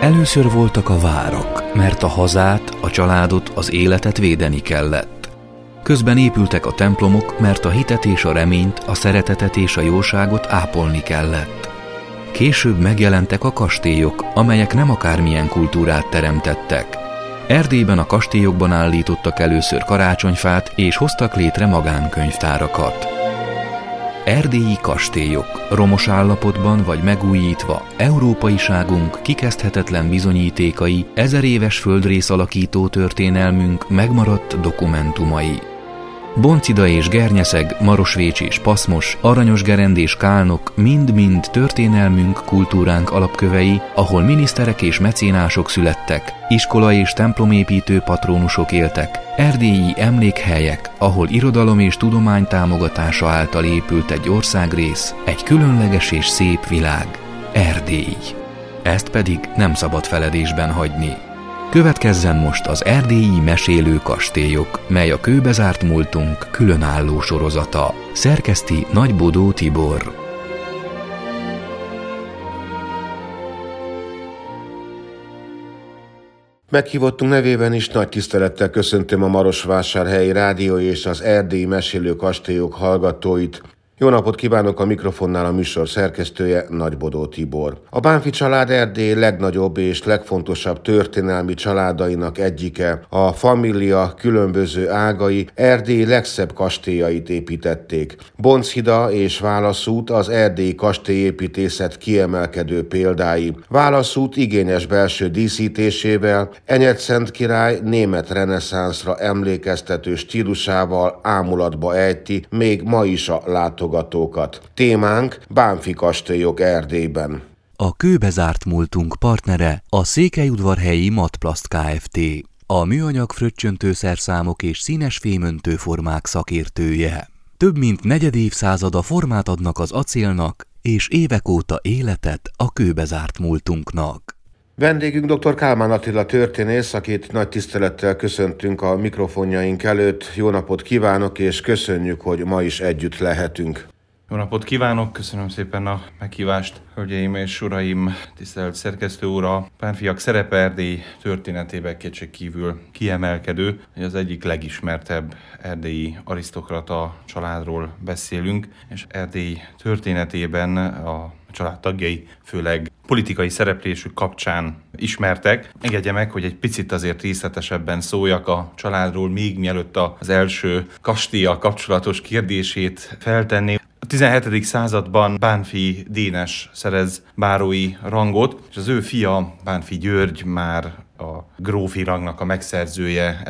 Először voltak a várak, mert a hazát, a családot, az életet védeni kellett. Közben épültek a templomok, mert a hitet és a reményt, a szeretetet és a jóságot ápolni kellett. Később megjelentek a kastélyok, amelyek nem akármilyen kultúrát teremtettek. Erdélyben a kastélyokban állítottak először karácsonyfát, és hoztak létre magánkönyvtárakat. Erdélyi kastélyok, romos állapotban vagy megújítva, európaiságunk kikezdhetetlen bizonyítékai, 1000 éves földrész alakító történelmünk megmaradt dokumentumai. Boncida és Gernyeszeg, Marosvécs és Paszmos, Aranyosgerend és Kálnok mind-mind történelmünk, kultúránk alapkövei, ahol miniszterek és mecénások születtek, iskola és templomépítő patrónusok éltek, erdélyi emlékhelyek, ahol irodalom és tudomány támogatása által épült egy országrész, egy különleges és szép világ, Erdély. Ezt pedig nem szabad feledésben hagyni. Következzen most az erdélyi mesélő kastélyok, mely a kőbezárt múltunk különálló sorozata. Szerkeszti Nagybodó Tibor. Meghívottunk nevében is nagy tisztelettel köszöntöm a Marosvásárhelyi Rádió és az erdélyi mesélő kastélyok hallgatóit. Jó napot kívánok, a mikrofonnál a műsor szerkesztője, Nagybodó Tibor. A Bánffy család Erdély legnagyobb és legfontosabb történelmi családainak egyike. A família különböző ágai Erdély legszebb kastélyait építették. Bonchida és Válaszút az erdélyi kastélyépítészet kiemelkedő példái. Válaszút igényes belső díszítésével, Enyedszent király német reneszánszra emlékeztető stílusával ámulatba ejti még ma is a látogatókat. Témánk Bánffy kastélyok Erdélyben. A kőbezárt múltunk partnere a Székelyudvarhelyi Matplast Kft., a műanyag fröccsöntőszerszámok és színes fémöntőformák szakértője. Több mint negyed évszázada formát adnak az acélnak, és évek óta életet a kőbezárt múltunknak. Vendégünk dr. Kálmán Attila történész, akit nagy tisztelettel köszöntünk a mikrofonjaink előtt. Jó napot kívánok, és köszönjük, hogy ma is együtt lehetünk. Jó napot kívánok, köszönöm szépen a meghívást, hölgyeim és uraim, tisztelt szerkesztő úr. A Bánffyak szerepe Erdély történetében kétségkívül kiemelkedő, hogy az egyik legismertebb erdélyi arisztokrata családról beszélünk, és Erdély történetében a család tagjai főleg politikai szereplésük kapcsán ismertek. Engedje meg, hogy egy picit azért részletesebben szóljak a családról, még mielőtt az első kastéllyal kapcsolatos kérdését feltenni. A 17. században Bánffy Dénes szerez bárói rangot, és az ő fia, Bánffy György már a grófi rangnak a megszerzője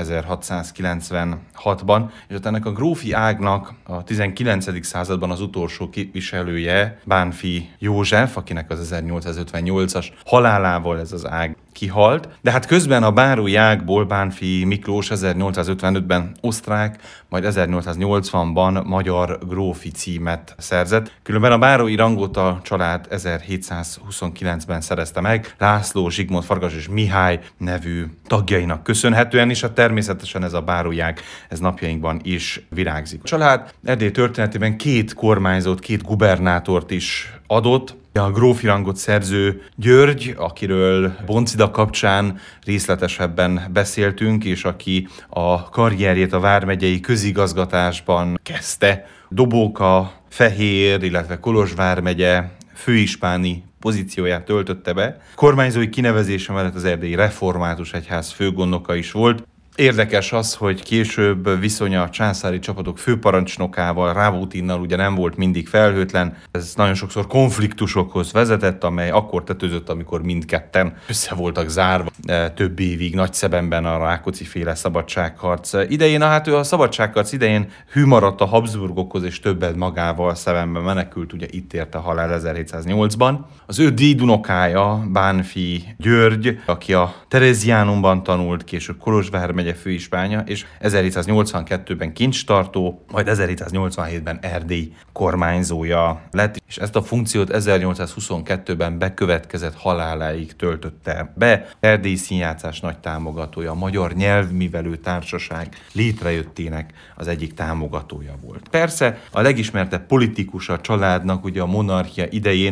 1696-ban, és ennek a grófi ágnak a 19. században az utolsó képviselője Bánffy József, akinek az 1858-as halálával ez az ág kihalt, de hát közben a bárói ágból Bánffy Miklós 1855-ben osztrák, majd 1880-ban magyar grófi címet szerzett. Különben a bárói rangot a család 1729-ben szerezte meg, László, Zsigmond, Farkas és Mihály nevű tagjainak köszönhetően, és természetesen ez a bárói ág, ez napjainkban is virágzik. A család Erdély történetében 2 kormányzót, 2 gubernátort is adott. A grófi rangot szerző György, akiről Boncida kapcsán részletesebben beszéltünk, és aki a karrierjét a vármegyei közigazgatásban kezdte. Dobóka, Fehér, illetve Kolozsvár megye főispáni pozícióját töltötte be. Kormányzói kinevezése mellett az erdélyi református egyház főgondnoka is volt. Érdekes az, hogy később viszonya a császári csapatok főparancsnokával, Rábótinnal ugye nem volt mindig felhőtlen. Ez nagyon sokszor konfliktusokhoz vezetett, amely akkor tetőzött, amikor mindketten össze voltak zárva több évig Nagyszebenben a Rákóczi-féle szabadságharc idején. Hát ő a szabadságharc idején hű maradt a Habsburgokhoz, és többet magával Szebenben menekült, ugye itt érte a halál 1708-ban. Az ő dédunokája, Bánffy György, aki a Tereziánumban tanult, később Kolozsvár megye főispánja, és 1782-ben kincstartó, majd 1787-ben Erdély kormányzója lett, és ezt a funkciót 1822-ben bekövetkezett haláláig töltötte be. Erdély színjátszás nagy támogatója, a Magyar Nyelvművelő Társaság létrejöttének az egyik támogatója volt. Persze a legismertebb politikus a családnak ugye a monarchia idején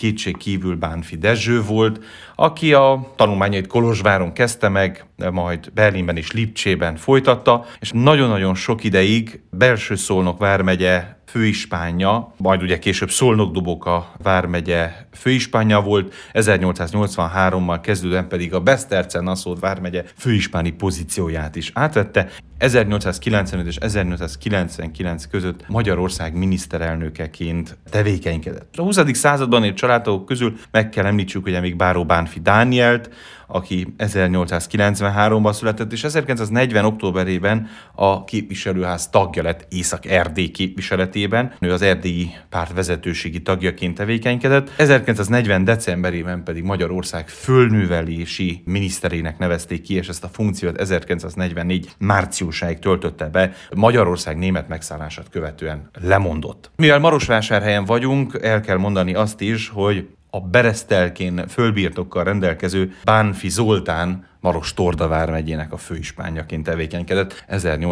kétség kívül Bánffy Dezső volt, aki a tanulmányait Kolozsváron kezdte meg, majd Berlinben és Lipcsében folytatta, és nagyon-nagyon sok ideig Belső-Szolnok vármegye főispánja, majd ugye később Szolnok-Doboka vármegye főispánja volt, 1883-mal kezdődően pedig a Beszterce-Naszód vármegye főispáni pozícióját is átvette. 1895 és 1899 között Magyarország miniszterelnökeként tevékenykedett. A 20. században élt családtagok közül meg kell említsük ugye még Báró Bánffy Dánielt, aki 1893-ban született, és 1940. októberében a képviselőház tagja lett Észak-Erdély képviseletében. Ő az erdélyi párt vezetőségi tagjaként tevékenykedett. 1940. decemberében pedig Magyarország földművelési miniszterének nevezték ki, és ezt a funkciót 1944. márciusáig töltötte be. Magyarország német megszállását követően lemondott. Mivel Marosvásárhelyen vagyunk, el kell mondani azt is, hogy a Beresztelkén földbirtokkal rendelkező Bánffy Zoltán Maros-Torda vármegyének a főispánjaként tevékenykedett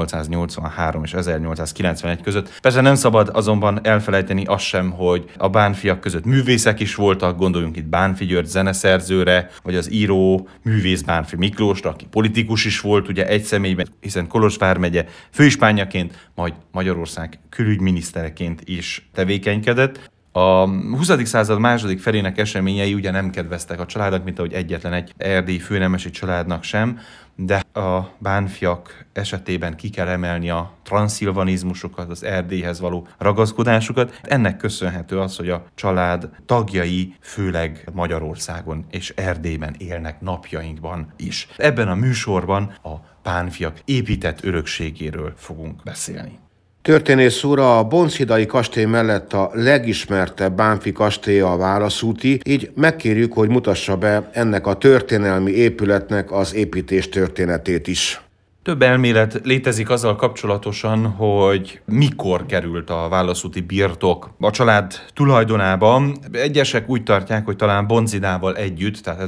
1883 és 1891 között. Persze nem szabad azonban elfelejteni azt sem, hogy a Bánffyak között művészek is voltak, gondoljunk itt Bánffy György zeneszerzőre, vagy az író művész Bánffy Miklósra, aki politikus is volt ugye egy személyben, hiszen Kolozs vármegye főispánjaként, majd Magyarország külügyminisztereként is tevékenykedett. A 20. század második felének eseményei ugye nem kedveztek a családnak, mint ahogy egyetlen egy erdélyi főnemesi családnak sem, de a Bánffyak esetében ki kell emelni a transzilvanizmusokat, az Erdélyhez való ragaszkodásukat. Ennek köszönhető az, hogy a család tagjai főleg Magyarországon és Erdélyben élnek napjainkban is. Ebben a műsorban a Bánffyak épített örökségéről fogunk beszélni. Történész úr, a Boncidai kastély mellett a legismertebb Bánffy kastélya a Válaszúti, így megkérjük, hogy mutassa be ennek a történelmi épületnek az építés történetét is. Több elmélet létezik azzal kapcsolatosan, hogy mikor került a válaszúti birtok a család tulajdonába. Egyesek úgy tartják, hogy talán Boncidával együtt, tehát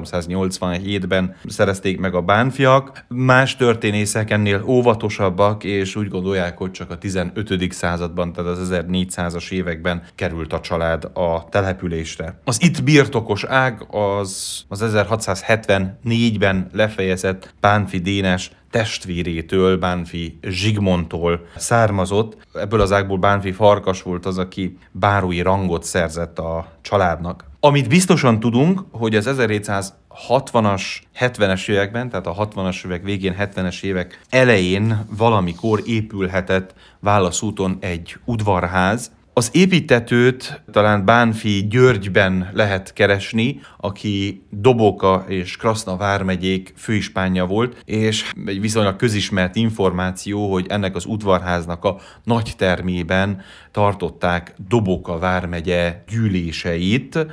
1387-ben szerezték meg a Bánffyak. Más történészek ennél óvatosabbak, és úgy gondolják, hogy csak a 15. században, tehát az 1400-as években került a család a településre. Az itt birtokos ág az 1674-ben lefejezett Bánffy Dénes testvérétől, Bánffy Zsigmondtól származott. Ebből az ágból Bánffy Farkas volt az, aki bárói rangot szerzett a családnak. Amit biztosan tudunk, hogy az 1760-as, 70-es években, tehát a 60-as évek végén, 70-es évek elején valamikor épülhetett Válaszúton egy udvarház. Az építtetőt talán Bánffy Györgyben lehet keresni, aki Doboka és Kraszna vármegyék főispánja volt, és egy viszonylag közismert információ, hogy ennek az udvarháznak a nagy termében tartották Doboka vármegye gyűléseit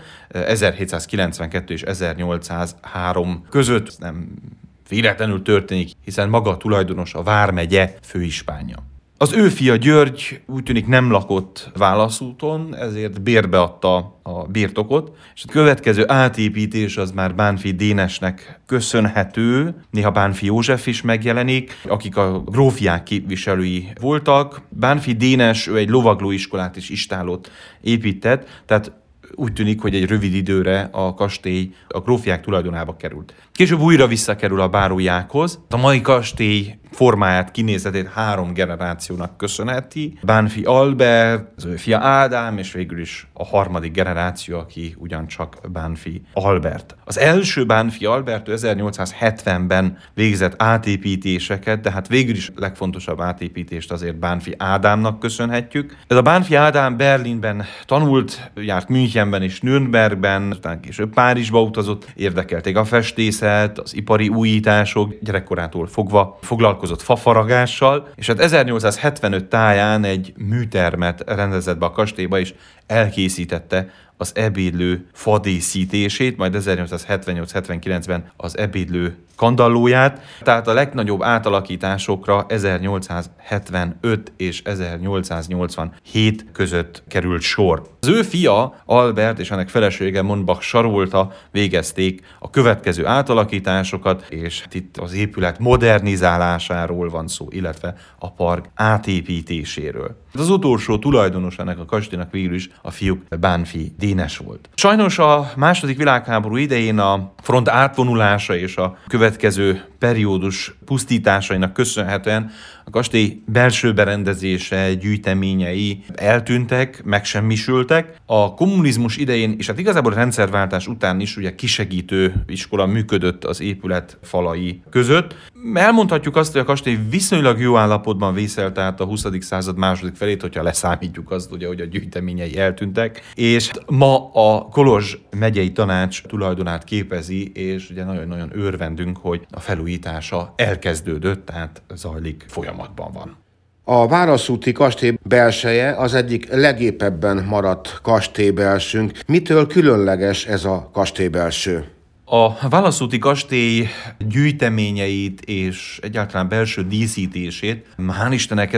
1792 és 1803 között. Nem véletlenül történik, hiszen maga a tulajdonos a vármegye főispánja. Az ő fia György úgy tűnik nem lakott Válaszúton, ezért bérbe adta a birtokot, és a következő átépítés az már Bánffy Dénesnek köszönhető, néha Bánffy József is megjelenik, akik a grófják képviselői voltak. Bánffy Dénes, ő egy lovaglóiskolát és istállót épített, tehát úgy tűnik, hogy egy rövid időre a kastély a grófják tulajdonába került. Később újra visszakerül a bárójákhoz. A mai kastély formáját, kinézetét 3 generációnak köszönheti. Bánffy Albert, az ő fia Ádám, és végül is a 3. generáció, aki ugyancsak Bánffy Albert. Az első Bánffy Albert 1870-ben végzett átépítéseket, de hát végül is legfontosabb átépítést azért Bánffy Ádámnak köszönhetjük. Ez a Bánffy Ádám Berlinben tanult, járt Münchenben és Nürnbergben, aztán később Párizsba utazott, érdekelték a festészet, az ipari újítások, gyerekkorától fogva foglalkozott fafaragással, és hát 1875 táján egy műtermet rendezett be a kastélyba, és elkészítette az ebédlő fadíszítését, majd 1878-79-ben az ebédlő skandallóját, tehát a legnagyobb átalakításokra 1875 és 1887 között került sor. Az ő fia, Albert és ennek felesége Monbach Sarolta végezték a következő átalakításokat, és itt az épület modernizálásáról van szó, illetve a park átépítéséről. Az utolsó tulajdonos ennek a kastélynak végül is a fiúk Bánffy Dénes volt. Sajnos a II. Világháború idején a front átvonulása és a következő periódus pusztításainak köszönhetően a kastély belső berendezése, gyűjteményei eltűntek, megsemmisültek. A kommunizmus idején, és hát igazából a rendszerváltás után is ugye kisegítő iskola működött az épület falai között. Elmondhatjuk azt, hogy a kastély viszonylag jó állapotban vészelt át a 20. század második felét, hogyha leszámítjuk azt, ugye, hogy a gyűjteményei eltűntek, és ma a Kolozs megyei tanács tulajdonát képezi, és ugye nagyon-nagyon örvendünk, hogy a felújítása elkezdődött, tehát zajlik, folyamatban van. A Válaszúti kastély belseje az egyik legépebben maradt kastélybelsünk. Mitől különleges ez a kastélybelső? A Válaszúti kastély gyűjteményeit és egyáltalán belső díszítését hál' Istennek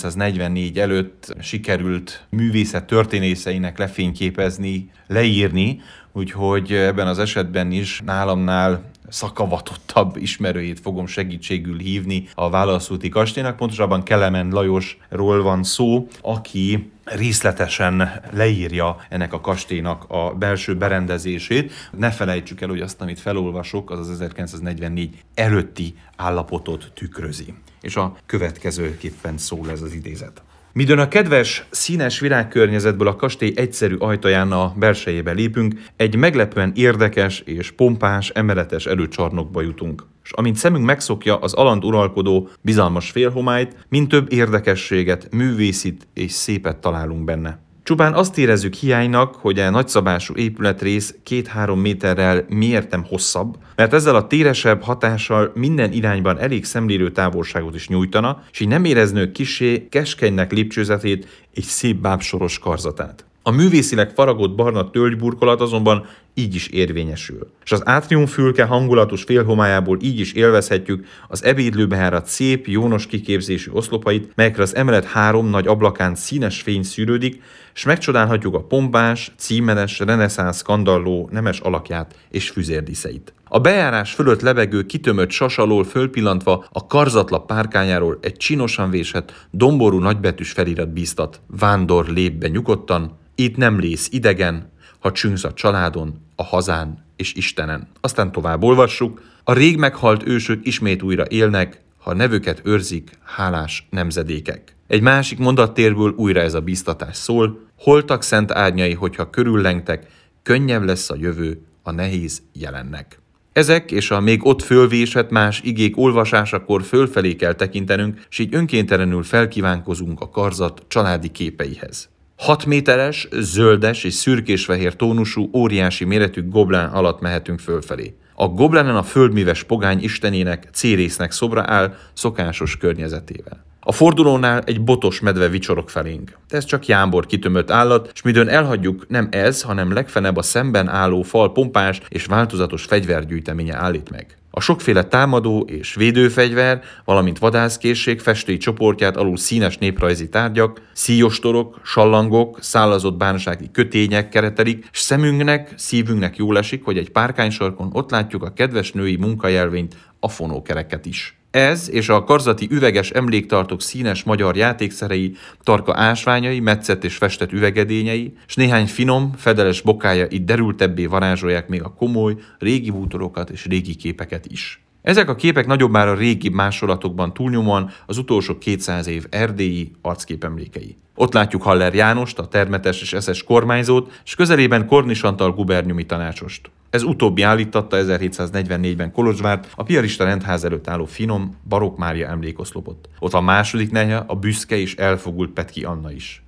1944 előtt sikerült művészet történészeinek lefényképezni, leírni, úgyhogy ebben az esetben is nálamnál szakavatottabb ismerőjét fogom segítségül hívni a Válaszúti kastélynak. Pontosabban Kelemen Lajosról van szó, aki részletesen leírja ennek a kastélynak a belső berendezését. Ne felejtsük el, hogy azt, amit felolvasok, az 1944 előtti állapotot tükrözi. És a következőképpen szól ez az idézet. Midőn a kedves, színes virágkörnyezetből a kastély egyszerű ajtaján a belsejébe lépünk, egy meglepően érdekes és pompás emeletes előcsarnokba jutunk. És amint szemünk megszokja az alant uralkodó bizalmas félhomályt, mind több érdekességet, művészit és szépet találunk benne. Csupán azt érezzük hiánynak, hogy a nagyszabású épületrész 2-3 méterrel miértem hosszabb, mert ezzel a téresebb hatással minden irányban elég szemlélő távolságot is nyújtana, és így nem éreznünk kissé keskenynek lépcsőzetét és szép bábsoros karzatát. A művészileg faragott barna tölgyburkolat azonban így is érvényesül. És az átriumfülke hangulatos félhomályából így is élvezhetjük az ebédlőbe járat szép, jónos kiképzésű oszlopait, melyekre az emelet 3 nagy ablakán színes fény szűrődik, és megcsodálhatjuk a pompás, címeres, reneszánsz skandalló nemes alakját és füzérdíszeit. A bejárás fölött lebegő kitömött sas alól fölpillantva a karzatla párkányáról egy csinosan vésett, domború nagybetűs felirat bíztat. Vándor, lép be nyugodtan, itt nem lész idegen, ha csüngsz a családon, a hazán és Istenen. Aztán tovább olvassuk. A rég meghalt ősök ismét újra élnek, ha nevüket őrzik hálás nemzedékek. Egy másik mondattérből újra ez a bíztatás szól. Holtak szent árnyai, hogyha körüllengtek, könnyebb lesz a jövő a nehéz jelennek. Ezek és a még ott fölvésett más igék olvasásakor fölfelé kell tekintenünk, és így önkéntelenül felkívánkozunk a karzat családi képeihez. 6 méteres, zöldes és szürkésfehér tónusú, óriási méretű goblán alatt mehetünk fölfelé. A goblenen a földműves pogány istenének, Cérésznek szobra áll szokásos környezetével. A fordulónál egy botos medve vicsorog felénk. Ez csak jámbor kitömött állat, és midőn elhagyjuk, nem ez, hanem legfenebb a szemben álló fal pompás és változatos fegyvergyűjteménye állít meg. A sokféle támadó és védőfegyver, valamint vadászkészség festői csoportját alul színes néprajzi tárgyak, szíjostorok, sallangok, szállazott bánsági kötények keretelik, és szemünknek, szívünknek jól esik, hogy egy párkánysarkon ott látjuk a kedves női munkajelvényt, a fonókereket is. Ez és a karzati üveges emléktartók színes magyar játékszerei, tarka ásványai, metszett és festett üvegedényei, és néhány finom, fedeles bokája itt derültebbé varázsolják még a komoly, régi bútorokat és régi képeket is. Ezek a képek nagyobbára régi másolatokban túlnyomóan az utolsó 200 év erdélyi arcképemlékei. Ott látjuk Haller Jánost, a termetes és eszes kormányzót, és közelében Kornis Antal guberniumi tanácsost. Ez utóbbi állítatta 1744-ben Kolozsvárt a piarista rendház előtt álló finom, Barokk Mária emlékoszlopot. Ott van második neje, a büszke és elfogult Petki Anna is.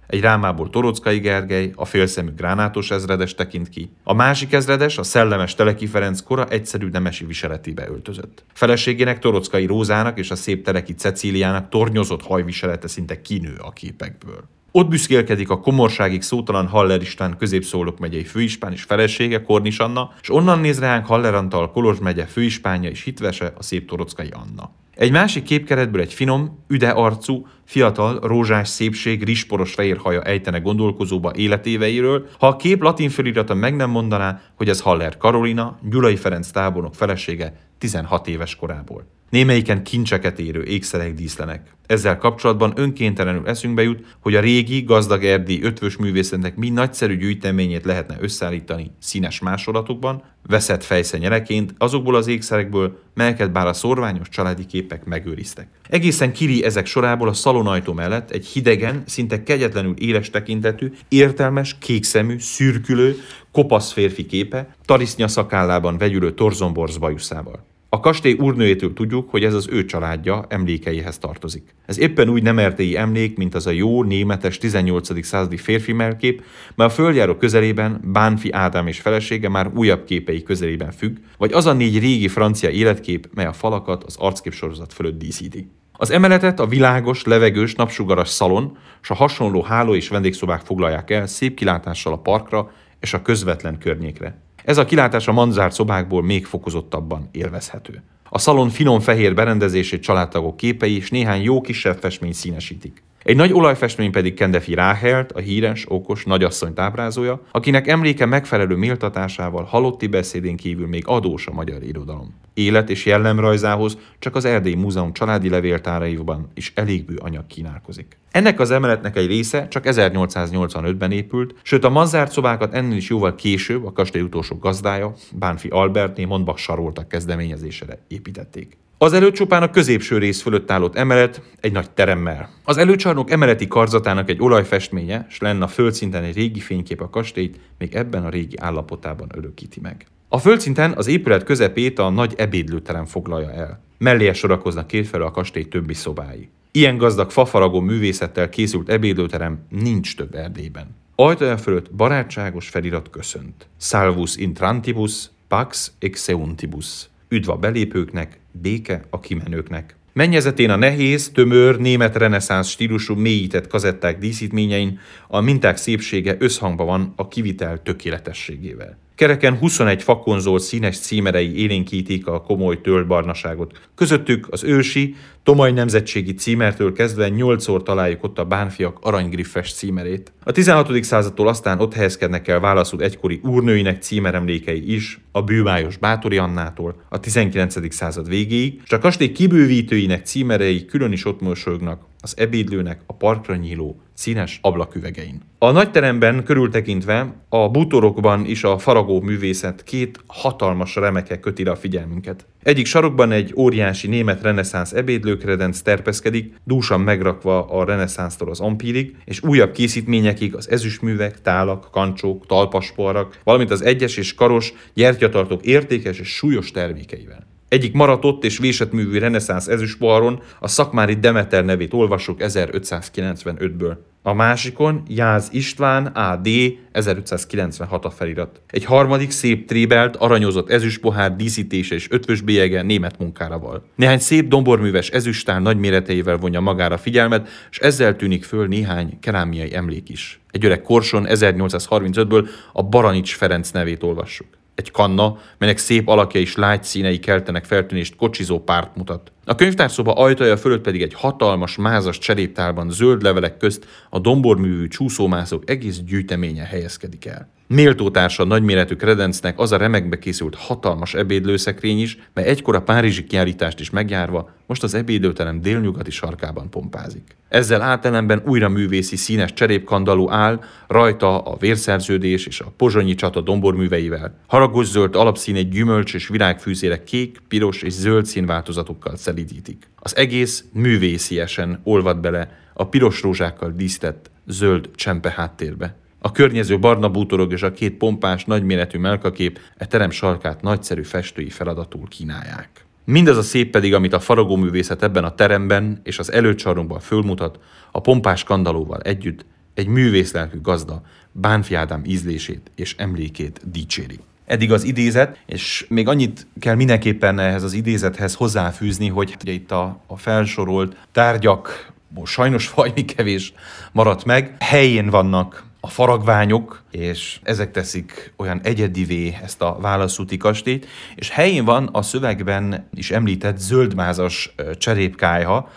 Egy rámából Toroczkai Gergely, a félszemű gránátos ezredes tekint ki. A másik ezredes, a szellemes Teleki Ferenc kora egyszerű nemesi viseletébe öltözött. Feleségének, Toroczkai Rózának és a szép Teleki Cecíliának tornyozott hajviselete szinte kinő a képekből. Ott büszkélkedik a komorságig szótalan Haller István Középszóluk megyei főispán és felesége, Kornis Anna, és onnan néz ránk Haller Antal Kolozs megye főispánja és hitvese, a szép Toroczkai Anna. Egy másik képkeretből egy finom, üde arcú, fiatal, rózsás szépség, rizsporos fehér haja ejtene gondolkozóba életéveiről, ha a kép latin felirata meg nem mondaná, hogy ez Haller Karolina, Gyulai Ferenc tábornok felesége 16 éves korából. Némelyiken kincseket érő ékszerek díszlenek. Ezzel kapcsolatban önkéntelenül eszünkbe jut, hogy a régi, gazdag erdélyi ötvös művészetnek mi nagyszerű gyűjteményét lehetne összeállítani színes másolatokban, veszett fejszenyeleként azokból az ékszerekből, melyeket bár a szorványos családi képek megőriztek. Egészen kiri ezek sorából a szalonajtó mellett egy hidegen, szinte kegyetlenül éles tekintetű, értelmes, kékszemű, szürkülő, kopasz férfi képe, tarisznya szakállában vegyülő torzomborz bajuszával. A kastély úrnőjétől tudjuk, hogy ez az ő családja emlékeihez tartozik. Ez éppen úgy nem erdélyi emlék, mint az a jó, németes 18. századi férfi mellkép, mely a földjáró közelében Bánffy Ádám és felesége már újabb képei közelében függ, vagy az a 4 régi francia életkép, mely a falakat az arcképsorozat fölött díszíti. Az emeletet a világos, levegős, napsugaras szalon és a hasonló háló és vendégszobák foglalják el szép kilátással a parkra és a közvetlen környékre. Ez a kilátás a manzárt szobákból még fokozottabban élvezhető. A szalon finom fehér berendezését családtagok képei és néhány jó kisebb festmény színesítik. Egy nagy olajfestmény pedig Kendefy Ráhelt, a híres, okos nagyasszonyt ábrázolja, akinek emléke megfelelő méltatásával halotti beszédén kívül még adós a magyar irodalom. Élet és jellemrajzához csak az Erdélyi Múzeum családi levéltáraiban is elégbő anyag kínálkozik. Ennek az emeletnek egy része csak 1885-ben épült, sőt a manzárt szobákat ennél is jóval később a kastély utolsó gazdája, Bánffy Albertné Mondbach Sarolta kezdeményezésére építették. Az előcsupán a középső rész fölött állott emelet egy nagy teremmel. Az előcsarnok emeleti karzatának egy olajfestménye, s lenne a földszinten egy régi fénykép a kastélyt, még ebben a régi állapotában örökíti meg. A földszinten az épület közepét a nagy ebédlőterem foglalja el. Melléje sorakoznak kétfelől a kastély többi szobái. Ilyen gazdag fafaragó művészettel készült ebédlőterem nincs több Erdélyben. Ajtaja fölött barátságos felirat köszönt. Salvus intrantibus, pax exeuntibus. Üdv a belépőknek, béke a kimenőknek. Mennyezetén a nehéz, tömör, német reneszánsz stílusú mélyített kazetták díszítményein a minták szépsége összhangban van a kivitel tökéletességével. Kereken 21 fakonzolt színes címerei élénkítik a komoly tölgybarnaságot. Közöttük az ősi, Tomaj nemzetségi címertől kezdve 8-szor találjuk ott a Bánffyak aranygriffes címerét. A 16. századtól aztán ott helyezkednek el válaszul egykori úrnőinek címeremlékei is, a bűvályos Báthori Annától a 19. század végéig, és a kastély kibővítőinek címerei külön is ott mosolyognak az ebédlőnek a parkra nyíló színes ablaküvegein. A nagyteremben körültekintve a bútorokban is a faragó művészet 2 hatalmas remeke köti le a figyelmünket. Egyik sarokban egy óriási német reneszánsz ebédlőkredenc terpeszkedik, dúsan megrakva a reneszánsztól az ampírig, és újabb készítményekig az ezüstművek, tálak, kancsók, talpaspoharak, valamint az egyes és karos gyertyatartók értékes és súlyos termékeivel. Egyik maratott és vésett művű reneszánsz ezüstpoharon a Szakmári Demeter nevét olvassuk 1595-ből. A másikon Jász István A.D. 1596 a felirat. Egy harmadik szép trébelt, aranyozott ezüstpohár díszítése és ötvös bélyege német munkára val. Néhány szép domborműves ezüsttál nagyméreteivel vonja magára figyelmet, és ezzel tűnik föl néhány kerámiai emlék is. Egy öreg korson 1835-ből a Baranics Ferenc nevét olvassuk. Egy kanna, melynek szép alakja és lágy színei keltenek feltűnést, kocsizó párt mutat. A könyvtárszoba ajtaja fölött pedig egy hatalmas, mázas cseréptálban zöld levelek közt a domborművű csúszómászók egész gyűjteménye helyezkedik el. Méltó társa nagyméretű kredencnek az a remekbe készült hatalmas ebédlőszekrény is, mely egykor a párizsi kiállítást is megjárva, most az ebédlőterem délnyugati sarkában pompázik. Ezzel átelemben újra művészi színes cserépkandalló áll, rajta a vérszerződés és a pozsonyi csata domborműveivel. Haragos zöld alapszínét gyümölcs és virágfűzérek kék, piros és zöld színváltozatokkal szelídítik. Az egész művésziesen olvad bele a piros rózsákkal díszített zöld csempe háttérbe. A környező barna bútorok és a 2 pompás, nagyméretű melkakép terem sarkát nagyszerű festői feladatul kínálják. Mindaz a szép pedig, amit a faragóművészet ebben a teremben és az előcsarnokban fölmutat, a pompás kandallóval együtt egy művészlelkű gazda Bánffy Ádám ízlését és emlékét dicséri. Eddig az idézet, és még annyit kell mindenképpen ehhez az idézethez hozzáfűzni, hogy ugye itt a felsorolt tárgyak, sajnos valami kevés maradt meg, helyén vannak a faragványok, és ezek teszik olyan egyedivé ezt a válaszúti kastélyt, és helyén van a szövegben is említett zöldmázas cserépkályha.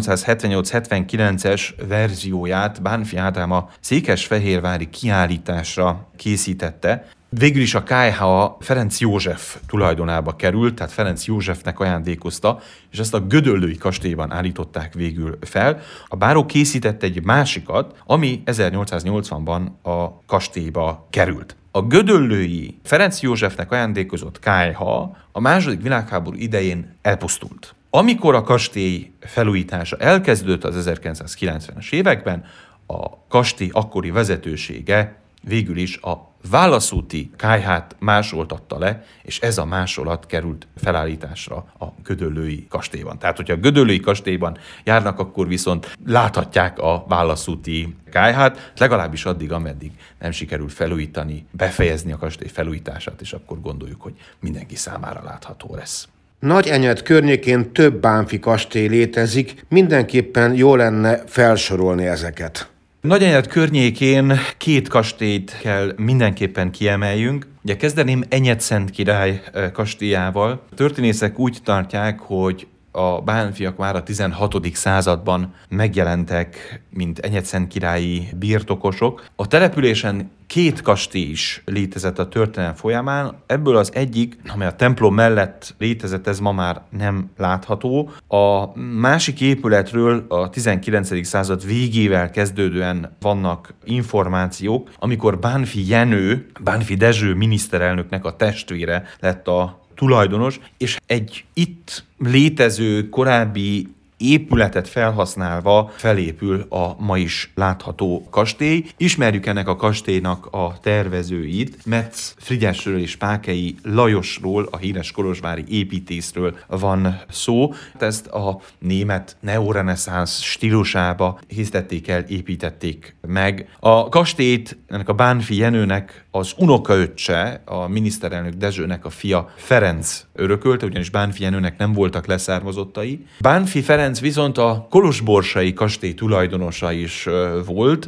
1878-79-es verzióját Bánffy Ádám a székesfehérvári kiállításra készítette. Végül is a kályha Ferenc József tulajdonába került, tehát Ferenc Józsefnek ajándékozta, és ezt a gödöllői kastélyban állították végül fel. A báró készített egy másikat, ami 1880-ban a kastélyba került. A gödöllői Ferenc Józsefnek ajándékozott kályha a II. Világháború idején elpusztult. Amikor a kastély felújítása elkezdődött az 1990-es években, a kastély akkori vezetősége végül is a válaszúti kályhát másoltatta le, és ez a másolat került felállításra a gödöllői kastélyban. Tehát, hogyha a gödöllői kastélyban járnak, akkor viszont láthatják a válaszúti kályhát, legalábbis addig, ameddig nem sikerül felújítani, befejezni a kastély felújítását, és akkor gondoljuk, hogy mindenki számára látható lesz. Nagyenyed környékén több bánffy kastély létezik, mindenképpen jó lenne felsorolni ezeket. Nagyenyed környékén 2 kastélyt kell mindenképpen kiemeljünk. Ugye kezdeném Enyed-Szent Király kastélyával. A történészek úgy tartják, hogy a bánffyak már a 16. században megjelentek, mint Enyed-Szent Királyi birtokosok. A településen 2 kastély is létezett a történelem folyamán, ebből az egyik, amely a templom mellett létezett, ez ma már nem látható. A másik épületről a 19. század végével kezdődően vannak információk, amikor Bánffy Jenő, Bánffy Dezső miniszterelnöknek a testvére lett a tulajdonos, és egy itt létező korábbi épületet felhasználva felépül a ma is látható kastély. Ismerjük ennek a kastélynak a tervezőit, Metz Frigyesről és Pákei Lajosról, a híres kolozsvári építészről van szó. Ezt a német neoreneszánsz stílusába hisztették el, építették meg. A kastélyt ennek a Bánffy Jenőnek az unokaöccse, a miniszterelnök Dezsőnek a fia Ferenc örökölte, ugyanis Bánffy Jenőnek nem voltak leszármazottai. Bánffy Ferenc viszont a kolozsborsai kastély tulajdonosa is volt,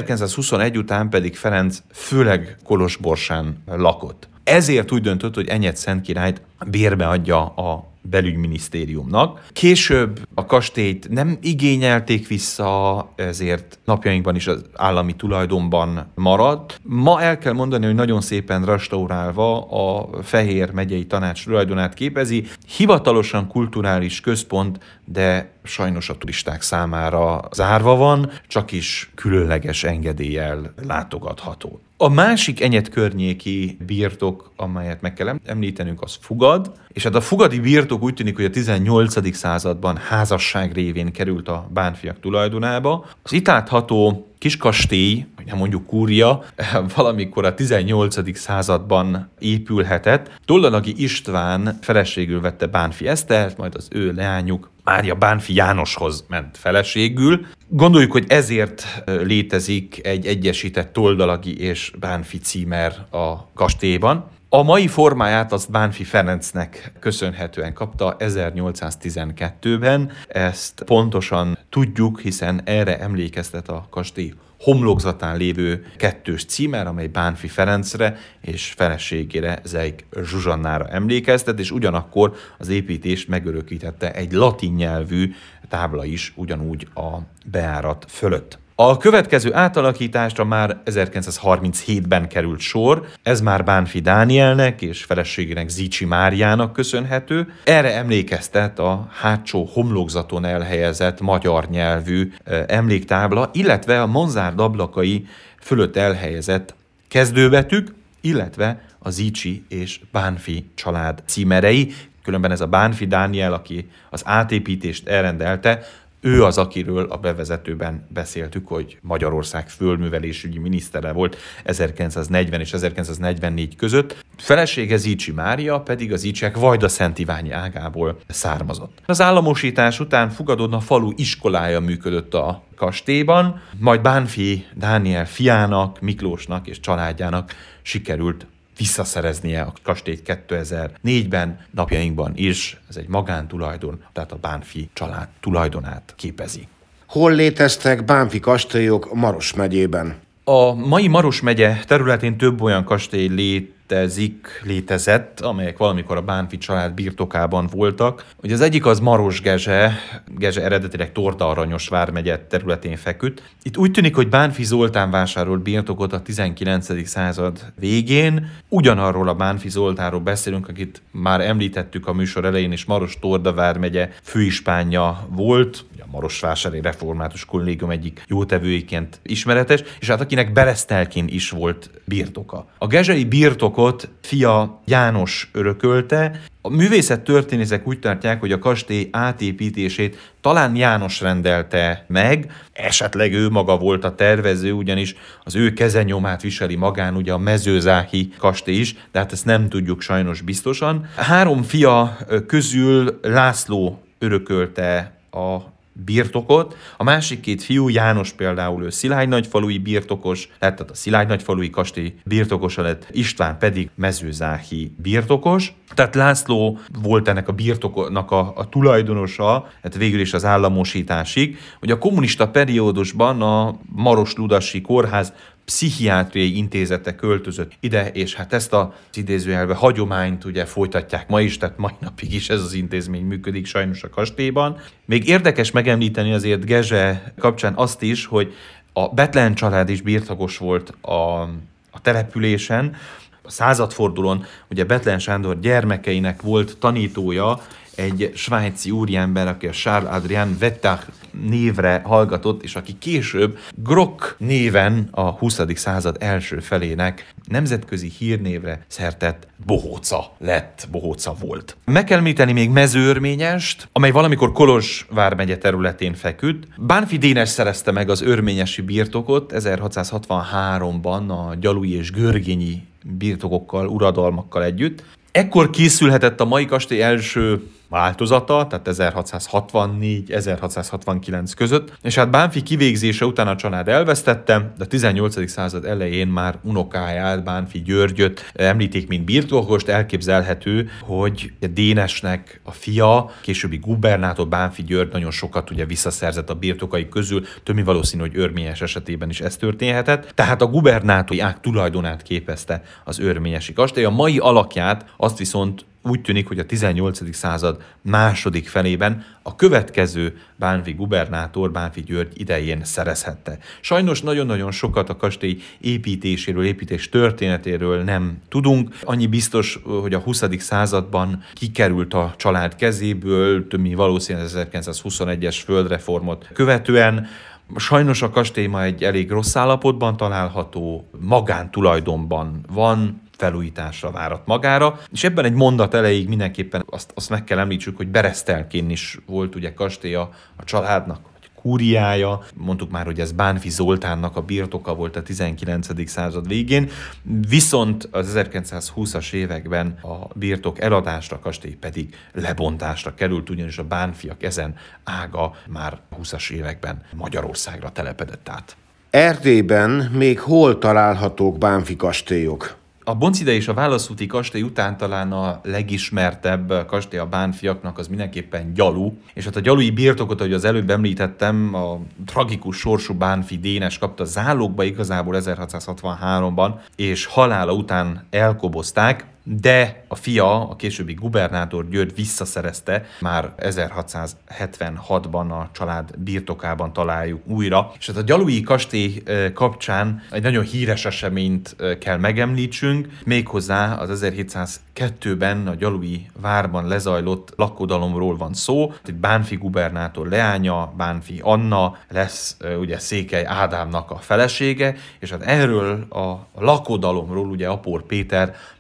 1921 után pedig Ferenc főleg Kolozsborsán lakott. Ezért úgy döntött, hogy Enyed-Szent Királyt bérbe adja a belügyminisztériumnak. Később a kastélyt nem igényelték vissza, ezért napjainkban is az állami tulajdonban maradt. Ma el kell mondani, hogy nagyon szépen restaurálva a Fehér megyei tanács tulajdonát képezi. Hivatalosan kulturális központ, de sajnos a turisták számára zárva van, csak is különleges engedéllyel látogatható. A másik Enyed környéki birtok, amelyet meg kell említenünk, az Fugad, és hát a fugadi birtok úgy tűnik, hogy a 18. században házasság révén került a bánffyak tulajdonába. Az itt látható kiskastély, vagy mondjuk kúria, valamikor a 18. században épülhetett. Tollalagi István feleségül vette Bánffy Esztert, majd az ő leányuk Mária Bánffy Jánoshoz ment feleségül. Gondoljuk, hogy ezért létezik egy egyesített Toldalagi és Bánffy címer a kastélyban. A mai formáját azt Bánffy Ferencnek köszönhetően kapta 1812-ben. Ezt pontosan tudjuk, hiszen erre emlékeztet a kastély homlokzatán lévő 2. címer, amely Bánffy Ferencre és feleségére, Zeyk Zsuzsannára emlékeztet, és ugyanakkor az építést megörökítette egy latin nyelvű tábla is ugyanúgy a bejárat fölött. A következő átalakításra már 1937-ben került sor, ez már Bánffy Dánielnek és feleségének Zichy Máriának köszönhető. Erre emlékeztet a hátsó homlokzaton elhelyezett magyar nyelvű emléktábla, illetve a Monzárd ablakai fölött elhelyezett kezdőbetűk, illetve a Zichy és Bánffy család címerei. Különben ez a Bánffy Dániel, aki az átépítést elrendelte, Ő az, akiről a bevezetőben beszéltük, hogy Magyarország földművelésügyi minisztere volt 1940 és 1944 között. Felesége Zichy Mária pedig az Zichyek Vajda-Szent-Iványi ágából származott. Az államosítás után Fugadon a falu iskolája működött a kastélyban, majd Bánffy Dániel fiának, Miklósnak és családjának sikerült visszaszereznie a kastélyt 2004-ben, napjainkban is. Ez egy magántulajdon, tehát a Bánffy család tulajdonát képezi. Hol léteztek Bánffy kastélyok Maros megyében? A mai Maros megye területén több olyan kastély létezett, amelyek valamikor a Bánffy család birtokában voltak. Ugye az egyik az Maros Gezse eredetileg Torda-Aranyos vármegye területén feküdt. Itt úgy tűnik, hogy Bánffy Zoltán vásárolt birtokot a 19. század végén. Ugyanarról a Bánffy Zoltánról beszélünk, akit már említettük a műsor elején, és Maros-Torda vármegye főispánja volt, a Marosvásári Református Kollégium egyik jótevőiként ismeretes, és hát akinek Beresztelkén is volt birtoka. A gezsei birtokot fia János örökölte. A művészettörténészek úgy tartják, hogy a kastély átépítését talán János rendelte meg, esetleg ő maga volt a tervező, ugyanis az ő kezenyomát viseli magán ugye a mezőzáhi kastély is, de hát ezt nem tudjuk sajnos biztosan. 3 fia közül László örökölte a birtokot, a másik 2 fiú, János például ő Szilágynagyfalui birtokos, tehát a Szilágynagyfalui kastély birtokosa lett, István pedig mezőzáhi birtokos. Tehát László volt ennek a birtoknak a tulajdonosa, hát végül is az államosításig. Ugye a kommunista periódusban a Maros-Ludasi Kórház pszichiátriai intézete költözött ide, és hát ezt az idézőjelbe hagyományt ugye folytatják ma is, tehát mai napig is ez az intézmény működik sajnos a kastélyban. Még érdekes megemlíteni azért Gezse kapcsán azt is, hogy a Bethlen család is birtokos volt a településen. A századfordulón ugye Bethlen Sándor gyermekeinek volt tanítója, egy svájci úriember, aki a Charles Adrien Wettach névre hallgatott, és aki később Grock néven a 20. század első felének nemzetközi hírnévre szertett bohóca volt. Meg kell említeni még Mezőörményest, amely valamikor Kolozs vármegye területén feküdt. Bánffy Dénes szerezte meg az örményesi birtokot 1663-ban a gyalui és görgényi birtokokkal, uradalmakkal együtt. Ekkor készülhetett a mai kastély első változata, tehát 1664-1669 között, és hát Bánffy kivégzése után a család elvesztette, de a 18. század elején már unokáját, Bánffy Györgyöt említék, mint birtokost. Elképzelhető, hogy Dénesnek a fia, későbbi gubernátor Bánffy György nagyon sokat ugye visszaszerzett a birtokai közül, többé valószínű, hogy Örményes esetében is ez történhetett. Tehát a gubernátori ág tulajdonát képezte az örményesi kastély. A mai alakját azt viszont úgy tűnik, hogy a 18. század második felében a következő bánffy gubernátor, Bánffy György idején szerezhette. Sajnos nagyon-nagyon sokat a kastély építéséről, építés történetéről nem tudunk. Annyi biztos, hogy a 20. században kikerült a család kezéből, több valószínűleg 1921-es földreformot követően. Sajnos a kastély ma egy elég rossz állapotban található, magántulajdonban van, felújításra várat magára, és ebben egy mondat elejéig mindenképpen azt meg kell említsük, hogy Beresztelkén is volt ugye kastélya a családnak, vagy kúriája. Mondtuk már, hogy ez Bánffy Zoltánnak a birtoka volt a 19. század végén, viszont az 1920-as években a birtok eladásra, a kastély pedig lebontásra került, ugyanis a Bánffyak ezen ága már 20-as években Magyarországra telepedett át. Erdélyben még hol találhatók Bánffy kastélyok? A Boncide és a Válaszúti kastély után talán a legismertebb kastély a Bánffyaknak az mindenképpen Gyalu, és hát a gyalui birtokot, ahogy az előbb említettem, a tragikus sorsú Bánffy Dénes kapta zálogba igazából 1663-ban, és halála után elkobozták, de a fia, a későbbi gubernátor György visszaszerezte, már 1676-ban a család birtokában találjuk újra. És hát a gyalui kastély kapcsán egy nagyon híres eseményt kell megemlítsünk, méghozzá az 1702-ben a gyalui várban lezajlott lakodalomról van szó. Itt Bánffy gubernátor leánya, Bánffy Anna lesz ugye Székely Ádámnak a felesége, és hát erről a lakodalomról ugye Apor Péter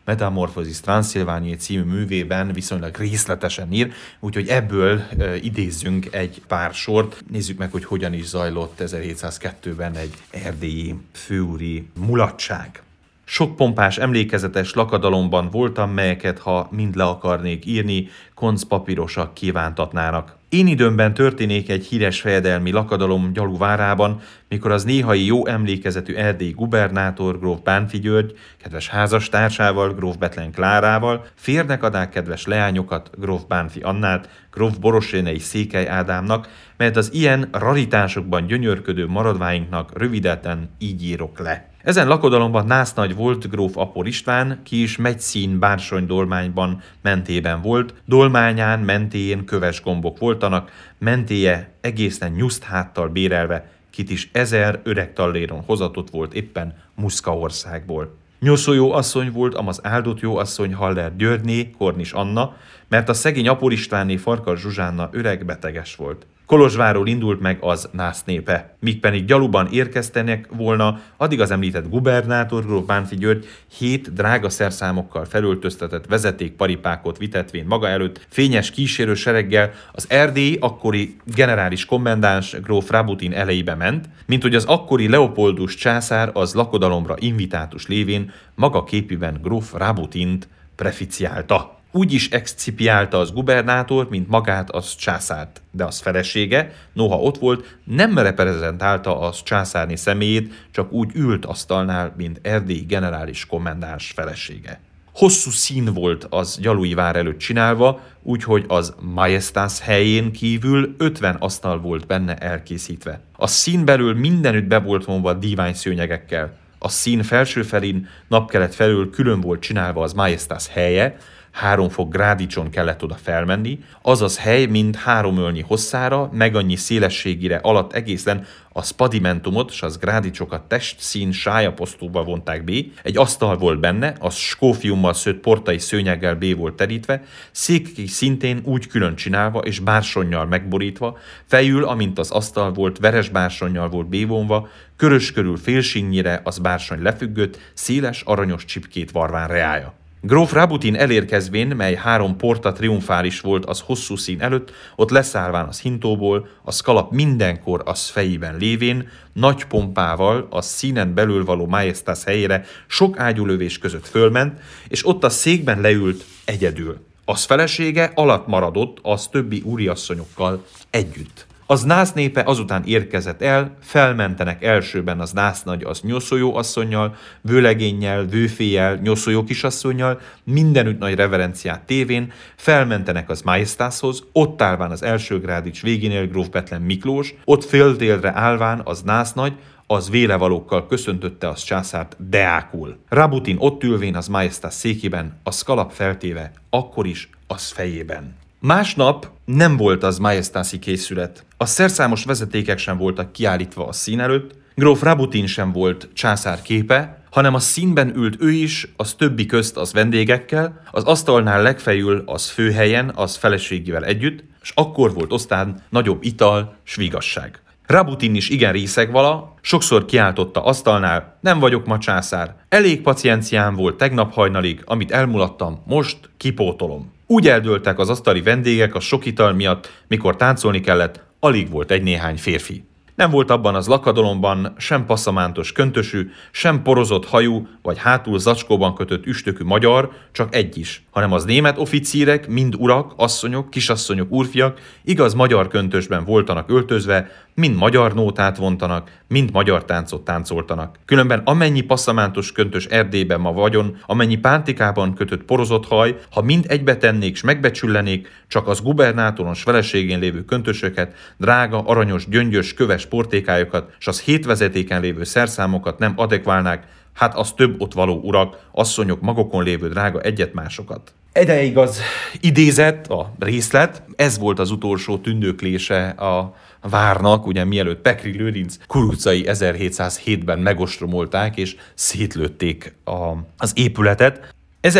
Metamorphosis Transylvaniae című művében viszonylag részletesen ír, úgyhogy ebből idézzünk egy pár sort. Nézzük meg, hogy hogyan is zajlott 1702-ben egy erdélyi főúri mulatság. Sok pompás, emlékezetes lakadalomban voltam, melyeket, ha mind le akarnék írni, koncpapírosak kívántatnának. Én időmben történik egy híres fejedelmi lakadalom Gyalú várában, mikor az néhai jó emlékezetű erdélyi gubernátor, gróf Bánffy György, kedves házastársával, gróf Bethlen Klárával, férnek adák kedves leányokat, gróf Bánffy Annát, gróf Borossénei Székely Ádámnak, mert az ilyen raritásokban gyönyörködő maradványunknak rövideten így írok le. Ezen lakodalomban násznagy volt gróf Apor István, ki is megyszín bársony dolmányban mentében volt, dolmányán, mentéjén köves gombok voltanak, mentéje egészen nyuszt háttal bérelve, kit is 1000 öreg talléron hozatott volt éppen Muszkaországból. Nyoszójó asszony volt, amaz áldott jó asszony Haller Györgyné, Kornis Anna, mert a szegény Apor Istvánné Farkas Zsuzsánna öreg beteges volt. Kolozsvárról indult meg az nász népe. Míg pedig Gyaluban érkeztenek volna, addig az említett gubernátor, gróf Bánffy György 7 drága szerszámokkal felöltöztetett vezetékparipákot vitetvén maga előtt fényes kísérő sereggel az erdélyi akkori generális kommendáns gróf Rabutin elejébe ment, mint hogy az akkori Leopoldus császár az lakodalomra invitátus lévén maga képében gróf Rabutint preficiálta. Úgy is excipiálta az gubernátor, mint magát az császárt, de az felesége, noha ott volt, nem reprezentálta az császárné személyét, csak úgy ült asztalnál, mint erdélyi generális kommendáns felesége. Hosszú szín volt az gyalui vár előtt csinálva, úgyhogy az Majestas helyén kívül 50 asztal volt benne elkészítve. A szín belül mindenütt be volt vonva dívány szőnyegekkel. A szín felső felén napkelet felül külön volt csinálva az Majestas helye, 3 fok grádicson kellett oda felmenni, azaz hely mind 3 ölnyi hosszára, meg annyi szélességére alatt egészen a spadimentumot s az grádicsokat testszín sájaposztóba vonták be, egy asztal volt benne, az skófiummal szőtt portai szőnyeggel bé volt terítve, székek szintén úgy külön csinálva és bársonnyal megborítva, fejül, amint az asztal volt, veres bársonnyal volt bévonva, körös körül félsínnyire az bársony lefüggött, széles aranyos csipkét varván reája. Gróf Rabutin elérkezvén, mely 3 porta triumfális volt az hosszú szín előtt, ott leszállván az hintóból, az kalap mindenkor az fejében lévén, nagy pompával a színen belül való Majestas helyére sok ágyúlövés között fölment, és ott a székben leült egyedül. Az felesége alatt maradott az többi úriasszonyokkal együtt. Az nász népe azután érkezett el, felmentenek elsőben az násznagy az Nyoszójó asszonnyal, vőlegénnyel, vőféjjel, Nyoszójó kisasszonnyal, mindenütt nagy reverenciát tévén, felmentenek az Majestashoz, ott állván az első grádics végénél gróf Bethlen Miklós, ott féldélre állván az násznagy, az vélevalókkal köszöntötte az császárt deákul. Rabutin ott ülvén az Majestas székében, a szkalap feltéve, akkor is az fejében. Másnap nem volt az Majestasi készület. A szerszámos vezetékek sem voltak kiállítva a szín előtt, gróf Rabutin sem volt császár képe, hanem a színben ült ő is, az többi közt az vendégekkel, az asztalnál legfelül az főhelyen, az feleségével együtt, és akkor volt aztán nagyobb ital, s vigasság. Rabutin is igen részeg vala, sokszor kiáltotta asztalnál, nem vagyok ma császár, elég pacienciám volt tegnap hajnalig, amit elmulattam, most kipótolom. Úgy eldőltek az asztali vendégek a sok ital miatt, mikor táncolni kellett, alig volt egy-néhány férfi. Nem volt abban az lakadalomban sem passzamántos köntösű, sem porozott hajú, vagy hátul zacskóban kötött üstökű magyar, csak egy is, hanem az német officírek, mind urak, asszonyok, kisasszonyok, úrfiak, igaz magyar köntösben voltanak öltözve, mind magyar nótát vontanak, mind magyar táncot táncoltanak. Különben amennyi passzamántos köntös Erdélyben ma vagyon, amennyi pántikában kötött porozott haj, ha mind egybe tennék s megbecsüllenék, csak az gubernátoron s feleségén lévő köntösöket, drága, aranyos, gyöngyös, köves portékájukat, s az 7 vezetéken lévő szerszámokat nem adekválnák, hát az több ott való urak, asszonyok magokon lévő drága egyet-másokat. Ideig az idézett, a részlet, ez volt az utolsó tündöklése a várnak, ugye mielőtt Pekri Lőrinc kurucai 1707-ben megostromolták és szétlőtték az épületet.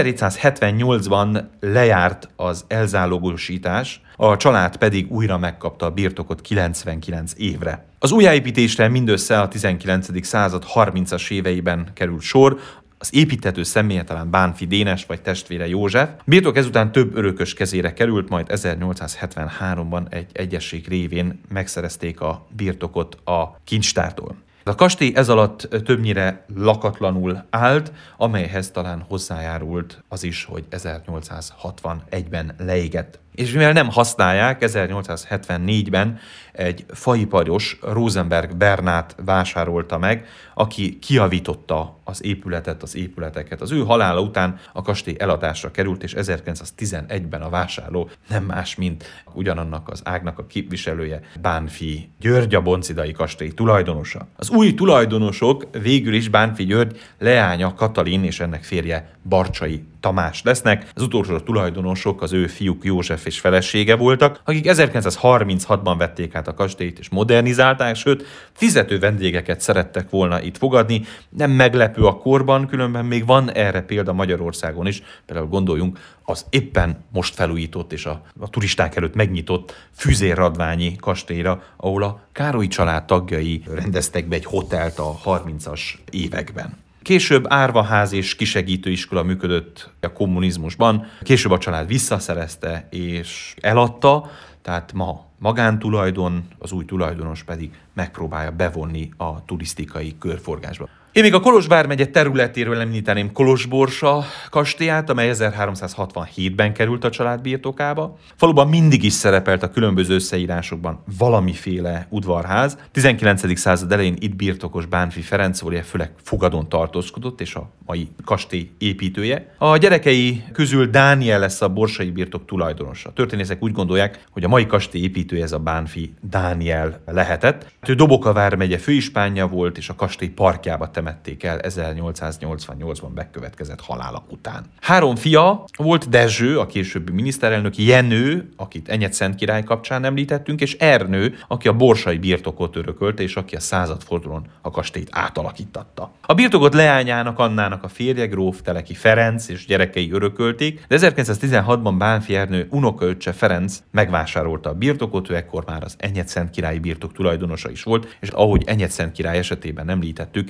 1778-ban lejárt az elzálogosítás, a család pedig újra megkapta a birtokot 99 évre. Az újjáépítésre mindössze a 19. század 30-as éveiben került sor, Az építtető személye talán Bánffy Dénes vagy testvére József. Birtok ezután több örökös kezére került, majd 1873-ban egy egyezség révén megszerezték a birtokot a kincstártól. A kastély ez alatt többnyire lakatlanul állt, amelyhez talán hozzájárult az is, hogy 1861-ben leégett. És mivel nem használják, 1874-ben egy faiparos Rosenberg Bernát vásárolta meg, aki kijavította az épületeket. Az ő halála után a kastély eladásra került, és 1911-ben a vásárló nem más, mint ugyanannak az ágnak a képviselője, Bánffy György, a boncidai kastély tulajdonosa. Az új tulajdonosok végül is Bánffy György leánya Katalin és ennek férje Barcsay Tamás lesznek. Az utolsó tulajdonosok az ő fiúk József és felesége voltak, akik 1936-ban vették át a kastélyt és modernizálták, sőt, fizető vendégeket szerettek volna itt fogadni. Nem meglepő a korban, különben még van erre példa Magyarországon is. Például gondoljunk az éppen most felújított és a turisták előtt megnyitott Füzérradványi kastélyra, ahol a Károlyi család tagjai rendeztek be egy hotelt a 30-as években. Később árvaház és kisegítőiskola működött a kommunizmusban, később a család visszaszerezte és eladta, tehát ma magántulajdon, az új tulajdonos pedig megpróbálja bevonni a turisztikai körforgásba. Én még a Kolozs vármegye területéről említeném Kolozsborsa kastélyát, amely 1367-ben került a család birtokába. Faluban mindig is szerepelt a különböző összeírásokban valamiféle udvarház. 19. század elején itt birtokos Bánffy Ferenc volt, főleg Fogadon tartózkodott, és a mai kastély építője. A gyerekei közül Dániel lesz a borsai birtok tulajdonosa. A történészek úgy gondolják, hogy a mai kastély építője ez a Bánffy Dániel lehetett. Ő Doboka vármegye főispánja volt, és a kastély parkjába temették el 1888-ban bekövetkezett halála után. 3 fia volt: Dezső, a későbbi miniszterelnök, Jenő, akit Enyedszent király kapcsán említettünk, és Ernő, aki a borsai birtokot örökölte, és aki a századfordulón a kastélyt átalakítatta. A birtokot leányának, Annának a férje, gróf Teleki Ferenc és gyerekei örökölték, de 1916-ban Bánffy Ernő unokaöccse Ferenc megvásárolta a birtokot, ő ekkor már az Enyedszent királyi birtok tulajdonosa is volt, és ahogy Enyedszent király esetében említettük,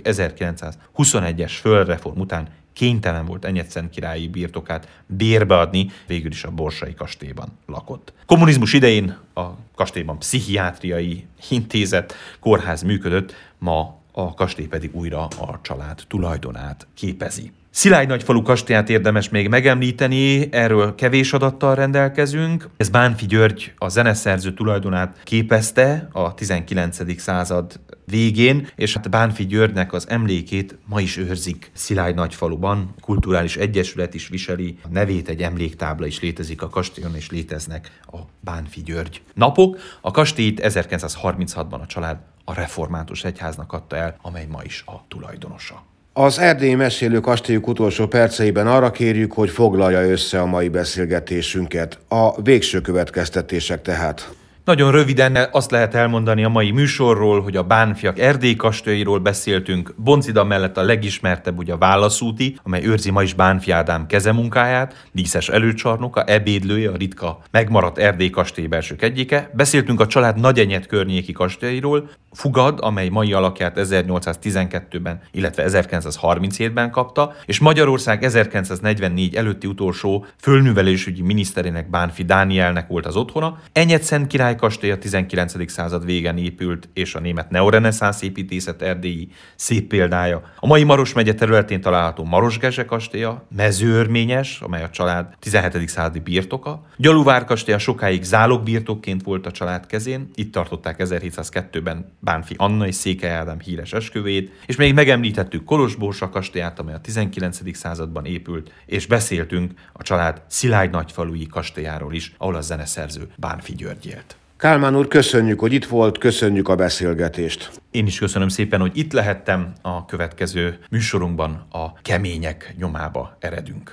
1921-es földreform után kénytelen volt Enyedszent királyi birtokát bérbeadni, végül is a borsai kastélyban lakott. Kommunizmus idején a kastélyban pszichiátriai intézet, kórház működött, ma a kastély pedig újra a család tulajdonát képezi. Szilágynagyfalu kastélyát érdemes még megemlíteni, erről kevés adattal rendelkezünk. Ez Bánffy György a zeneszerző tulajdonát képezte a 19. század végén, és hát Bánffy Györgynek az emlékét ma is őrzik Szilágynagyfaluban. Kulturális egyesület is viseli a nevét, egy emléktábla is létezik a kastélyon, és léteznek a Bánffy György napok. A kastélyt 1936-ban a család a református egyháznak adta el, amely ma is a tulajdonosa. Az erdélyi mesélő kastélyuk utolsó perceiben arra kérjük, hogy foglalja össze a mai beszélgetésünket. A végső következtetések tehát. Nagyon röviden azt lehet elmondani a mai műsorról, hogy a Bánffyak erdélyi kastélyról beszéltünk. Boncida mellett a legismertebb ugye a Válaszúti, amely őrzi ma is Bánffy Ádám kezemunkáját, díszes előcsarnoka, ebédlője, a ritka megmaradt erdélyi kastély belsők egyike. Beszéltünk a család Nagyenyed környéki kastélyról, Fugad, amely mai alakját 1812-ben, illetve 1937-ben kapta, és Magyarország 1944 előtti utolsó földművelésügyi miniszterének, Bánffy Dánielnek volt az otthona. Enyedszent király kastély a 19. század végén épült, és a német neoreneszánsz építészet erdélyi szép példája. A mai Maros megye területén található Marosgezse kastélya, Mezőörményes, amely a család 17. századi birtoka. Gyaluvár kastélya sokáig zálogbirtokként volt a család kezén, itt tartották 1702-ben Bánffy Anna és Székely Ádám híres esküvőjét, és még megemlítettük Kolozsborsa kastélyát, amely a 19. században épült, és beszéltünk a család Szilágynagyfalui kastélyáról is, ahol a zeneszerző Bánffy György élt. Kálmán úr, köszönjük, hogy itt volt, köszönjük a beszélgetést. Én is köszönöm szépen, hogy itt lehettem. A következő műsorunkban a kemények nyomába eredünk.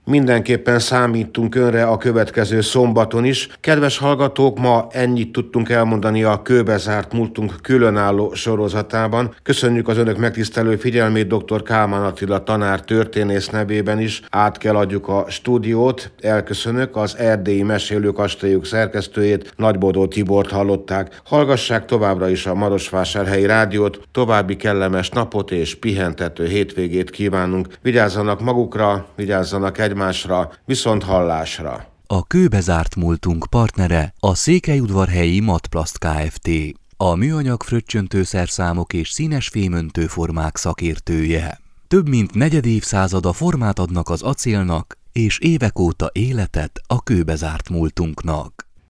Mindenképpen számítunk önre a következő szombaton is. Kedves hallgatók, ma ennyit tudtunk elmondani a Kőbezárt múltunk különálló sorozatában. Köszönjük az önök megtisztelő figyelmét, dr. Kálmán Attila tanár történész nevében is. Át kell adjuk a stúdiót. Elköszönök, az Erdélyi Mesélőkastélyok szerkesztőjét, Nagybodó Tibort hallották. Hallgassák továbbra is a Marosvásárhelyi Rádiót. További kellemes napot és pihentető hétvégét kívánunk. Vigyázzanak magukra, vigyázzanak egymásra, viszont hallásra. A Kőbezárt múltunk partnere a Székelyudvarhelyi Matplast Kft. A műanyag fröccsöntőszerszámok és színes fémöntő formák szakértője. Több mint negyedévszázada formát adnak az acélnak, és évek óta életet a kőbezárt múltunknak.